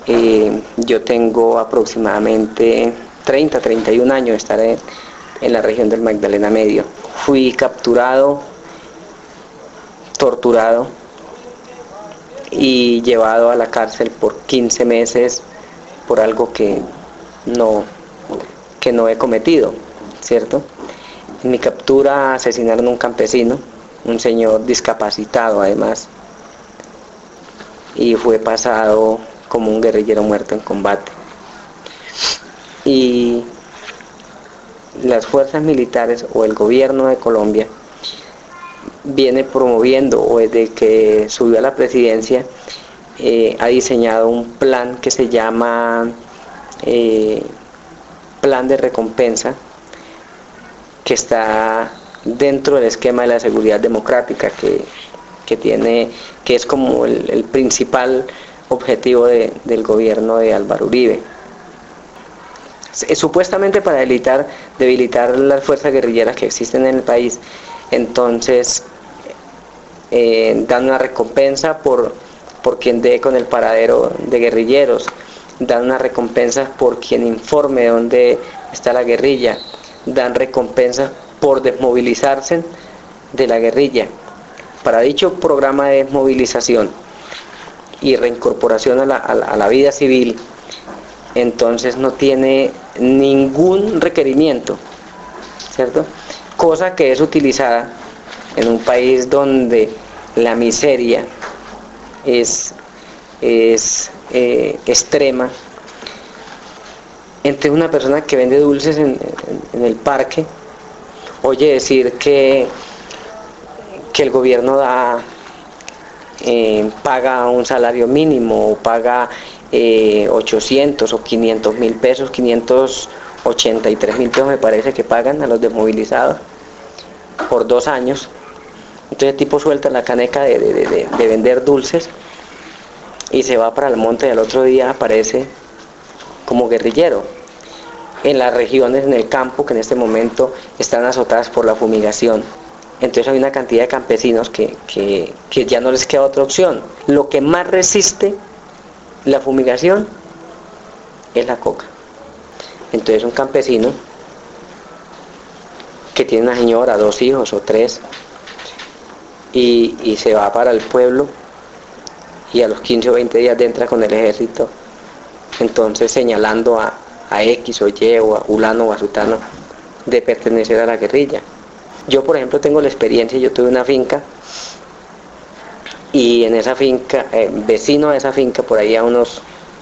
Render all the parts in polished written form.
Yo tengo aproximadamente 31 años de estar en la región del Magdalena Medio. Fui capturado, torturado y llevado a la cárcel por 15 meses por algo que no he cometido, ¿cierto? En mi captura asesinaron a un campesino, un señor discapacitado además, y fue pasado como un guerrillero muerto en combate. Y las fuerzas militares o el gobierno de Colombia viene promoviendo, o desde que subió a la presidencia, ha diseñado un plan que se llama plan de recompensa, que está dentro del esquema de la seguridad democrática que es como el principal objetivo del gobierno de Álvaro Uribe. Supuestamente para debilitar las fuerzas guerrilleras que existen en el país. Entonces dan una recompensa por quien dé con el paradero de guerrilleros, dan una recompensa por quien informe dónde está la guerrilla, dan recompensas por desmovilizarse de la guerrilla. Para dicho programa de desmovilización y reincorporación a la vida civil, entonces no tiene ningún requerimiento, ¿cierto? Cosa que es utilizada en un país donde la miseria es extrema. Entre una persona que vende dulces en el parque oye decir que el gobierno paga un salario mínimo o paga 800 o 500.000 pesos, 583.000 pesos me parece que pagan a los desmovilizados por 2 años. Entonces el tipo suelta la caneca de vender dulces y se va para el monte y al otro día aparece como guerrillero en las regiones, en el campo, que en este momento están azotadas por la fumigación. Entonces hay una cantidad de campesinos que ya no les queda otra opción. Lo que más resiste la fumigación es la coca. Entonces un campesino que tiene una señora, 2 hijos o 3, y se va para el pueblo y a los 15 o 20 días entra con el ejército, entonces señalando a X o Y o a fulano o a sutano de pertenecer a la guerrilla. Yo, por ejemplo, tengo la experiencia, yo tuve una finca y en esa finca, vecino a esa finca, por ahí a unos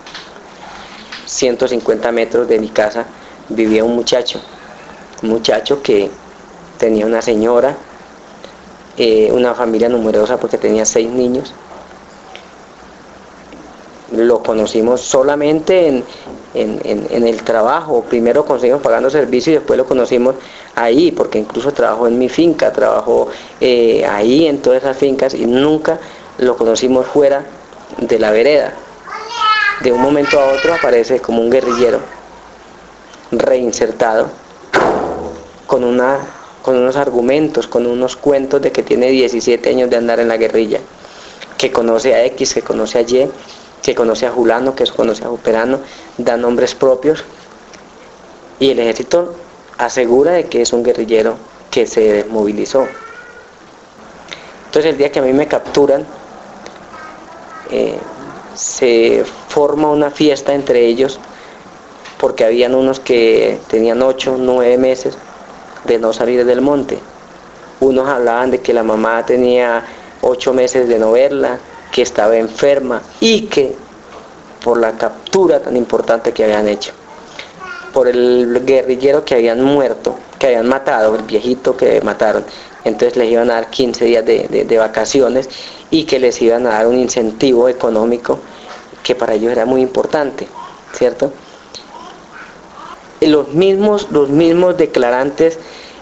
150 metros de mi casa, vivía un muchacho que tenía una señora, una familia numerosa porque tenía 6 niños. Lo conocimos solamente en el trabajo. Primero conseguimos pagando servicios y después lo conocimos ahí, porque incluso trabajó en mi finca, trabajó ahí en todas esas fincas y nunca lo conocimos fuera de la vereda. De un momento a otro aparece como un guerrillero reinsertado con unos argumentos, con unos cuentos de que tiene 17 años de andar en la guerrilla, que conoce a X, que conoce a Y, que conoce a Julano, que conoce a Juperano, da nombres propios, y el ejército asegura de que es un guerrillero que se desmovilizó. Entonces el día que a mí me capturan, se forma una fiesta entre ellos, porque habían unos que tenían 8, 9 meses de no salir del monte. Unos hablaban de que la mamá tenía 8 meses de no verla, que estaba enferma y que por la captura tan importante que habían hecho, por el guerrillero que habían muerto, que habían matado, el viejito que mataron, entonces les iban a dar 15 días de vacaciones y que les iban a dar un incentivo económico que para ellos era muy importante, ¿cierto? Los mismos declarantes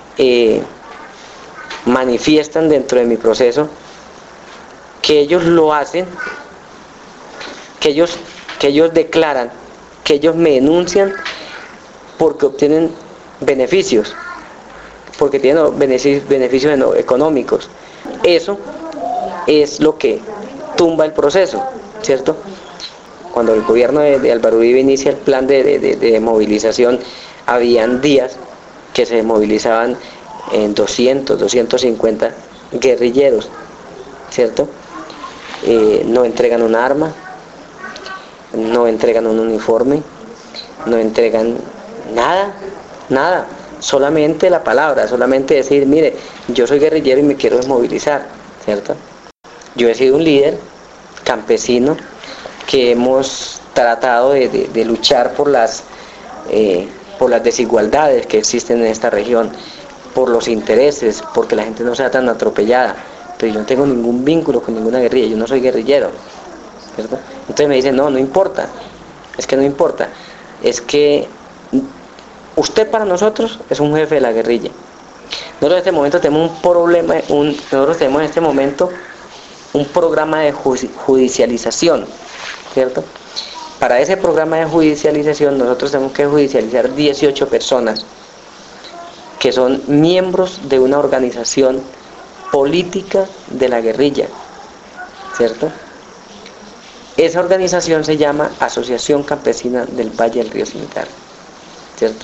manifiestan dentro de mi proceso que ellos lo hacen, que ellos declaran, que ellos me denuncian porque obtienen beneficios, porque tienen beneficios económicos. Eso es lo que tumba el proceso, ¿cierto? Cuando el gobierno de Álvaro Uribe inicia el plan de movilización, habían días que se movilizaban en 200, 250 guerrilleros, ¿cierto? No entregan un arma, no entregan un uniforme, no entregan nada, nada, solamente la palabra, solamente decir, mire, yo soy guerrillero y me quiero desmovilizar, ¿cierto? Yo he sido un líder campesino que hemos tratado de luchar por las desigualdades que existen en esta región, por los intereses, porque la gente no sea tan atropellada, pero yo no tengo ningún vínculo con ninguna guerrilla, yo no soy guerrillero, ¿cierto? Entonces me dicen, no importa, es que no importa, es que usted para nosotros es un jefe de la guerrilla. Nosotros en este momento tenemos un problema, nosotros tenemos en este momento un programa de judicialización, ¿cierto? Para ese programa de judicialización nosotros tenemos que judicializar 18 personas que son miembros de una organización política de la guerrilla, ¿cierto? Esa organización se llama Asociación Campesina del Valle del Río Cimitarra, ¿cierto?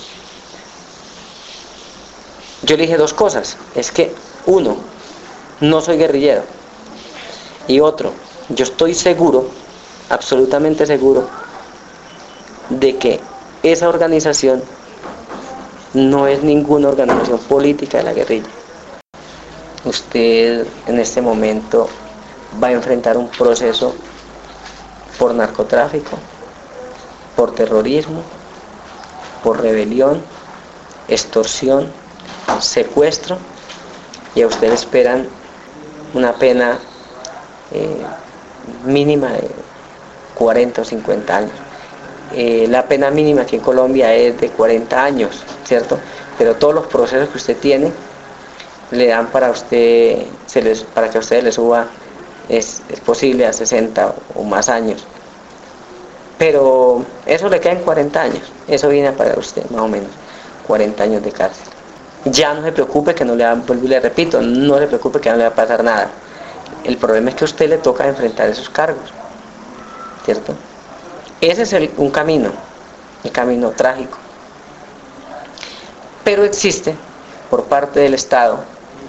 Yo le dije dos cosas, es que uno, no soy guerrillero, y otro, yo estoy seguro, absolutamente seguro, de que esa organización no es ninguna organización política de la guerrilla. Usted en este momento va a enfrentar un proceso por narcotráfico, por terrorismo, por rebelión, extorsión, secuestro, y a usted le esperan una pena mínima de 40 o 50 años. La pena mínima aquí en Colombia es de 40 años, ¿cierto? Pero todos los procesos que usted tiene le dan para para que a usted le suba, es posible a 60 o más años. Pero eso le queda en 40 años, eso viene a pagar usted más o menos 40 años de cárcel. Ya no se preocupe que no le va, vuelvo y le repito, no se preocupe que no le va a pasar nada. El problema es que a usted le toca enfrentar esos cargos, ¿cierto? Ese es un camino, el camino trágico. Pero existe por parte del Estado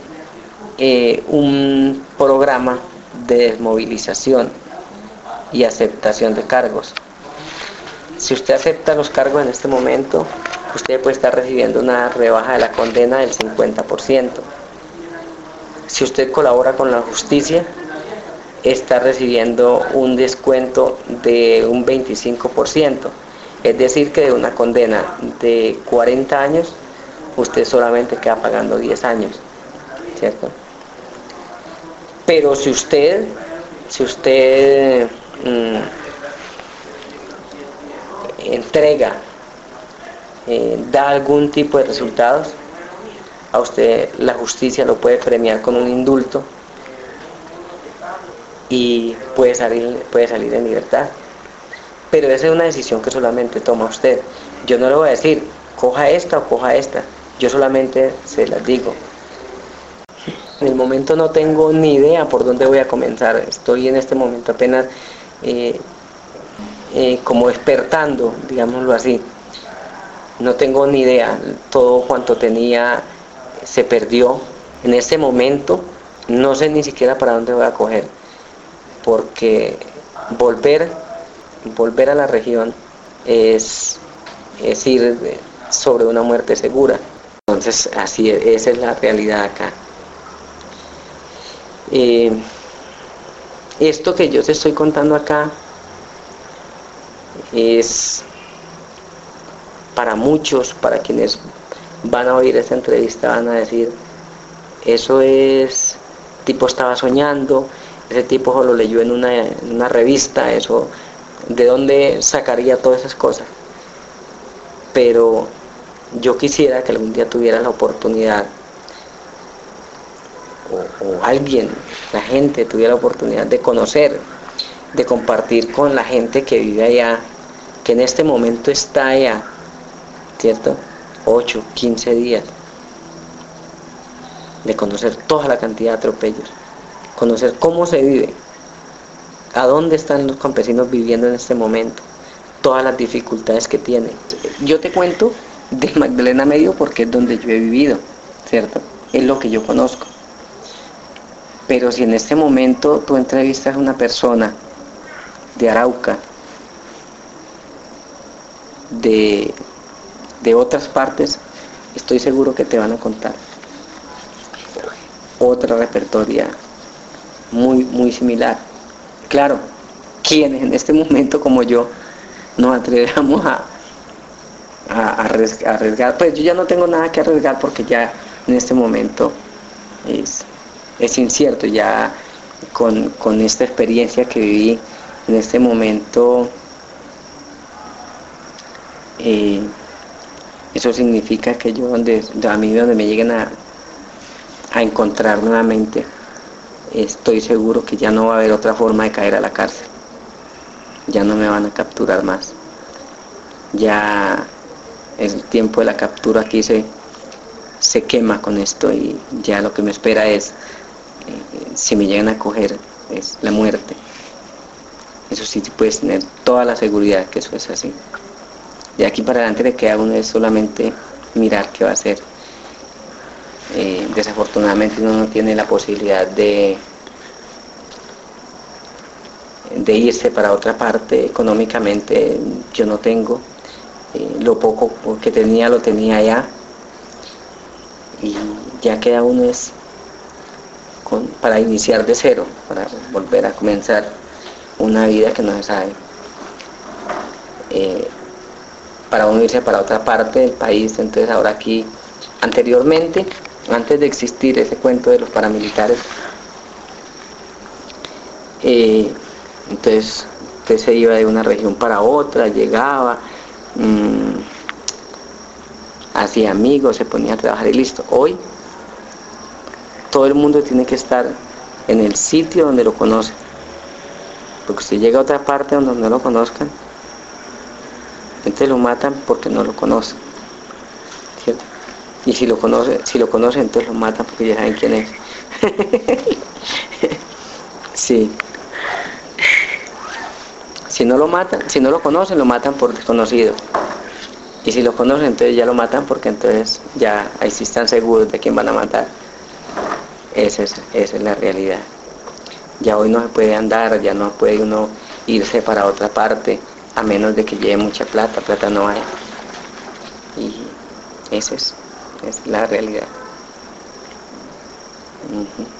un programa de desmovilización y aceptación de cargos. Si usted acepta los cargos en este momento, usted puede estar recibiendo una rebaja de la condena del 50%. Si usted colabora con la justicia, está recibiendo un descuento de un 25%. Es decir, que de una condena de 40 años, usted solamente queda pagando 10 años, ¿cierto? Pero si usted entrega, da algún tipo de resultados, a usted la justicia lo puede premiar con un indulto y puede salir en libertad. Pero esa es una decisión que solamente toma usted. Yo no le voy a decir, coja esta o coja esta, yo solamente se las digo. En el momento no tengo ni idea por dónde voy a comenzar, estoy en este momento apenas como despertando, digámoslo así. No tengo ni idea, todo cuanto tenía se perdió. En este momento no sé ni siquiera para dónde voy a coger, porque volver a la región es ir sobre una muerte segura. Entonces así es, esa es la realidad acá. Esto que yo te estoy contando acá es para muchos, para quienes van a oír esta entrevista, van a decir, eso es, tipo estaba soñando, ese tipo lo leyó en una revista, eso, ¿de dónde sacaría todas esas cosas? Pero yo quisiera que algún día tuviera la oportunidad, o alguien, la gente tuviera la oportunidad de conocer, de compartir con la gente que vive allá, que en este momento está allá, ¿cierto? 8, 15 días, de conocer toda la cantidad de atropellos, conocer cómo se vive, ¿A dónde están los campesinos viviendo en este momento? Todas las dificultades que tienen. Yo te cuento de Magdalena Medio porque es donde yo he vivido, ¿cierto? Es lo que yo conozco. Pero si en este momento tú entrevistas a una persona de Arauca, de otras partes, estoy seguro que te van a contar otra repertoria muy similar. Claro, quienes en este momento como yo nos atrevemos a arriesgar, pues yo ya no tengo nada que arriesgar porque ya en este momento es incierto, ya con esta experiencia que viví en este momento, eso significa que yo donde me lleguen a encontrar nuevamente, estoy seguro que ya no va a haber otra forma de caer a la cárcel, ya no me van a capturar más, ya el tiempo de la captura aquí se quema con esto y ya lo que me espera es, si me llegan a coger, es la muerte. Eso sí, puedes tener toda la seguridad que eso es así. De aquí para adelante le queda a uno es solamente mirar qué va a hacer. Desafortunadamente uno no tiene la posibilidad de irse para otra parte económicamente. Yo no tengo, lo poco que tenía lo tenía allá y ya queda uno es para iniciar de cero, para volver a comenzar una vida que no se sabe, para uno irse para otra parte del país. Entonces ahora aquí, anteriormente, antes de existir ese cuento de los paramilitares, entonces usted se iba de una región para otra, llegaba, hacía amigos, se ponía a trabajar y listo. Hoy todo el mundo tiene que estar en el sitio donde lo conoce, porque si llega a otra parte donde no lo conozcan, entonces lo matan porque no lo conocen, ¿cierto? Y si lo conocen, entonces lo matan porque ya saben quién es. Sí. Si no lo conocen, lo matan por desconocido. Y si lo conocen, entonces ya lo matan porque entonces ya ahí sí están seguros de quién van a matar. Esa es la realidad. Ya hoy no se puede andar, ya no puede uno irse para otra parte, a menos de que lleve mucha plata no hay. Y esa es la realidad. Uh-huh.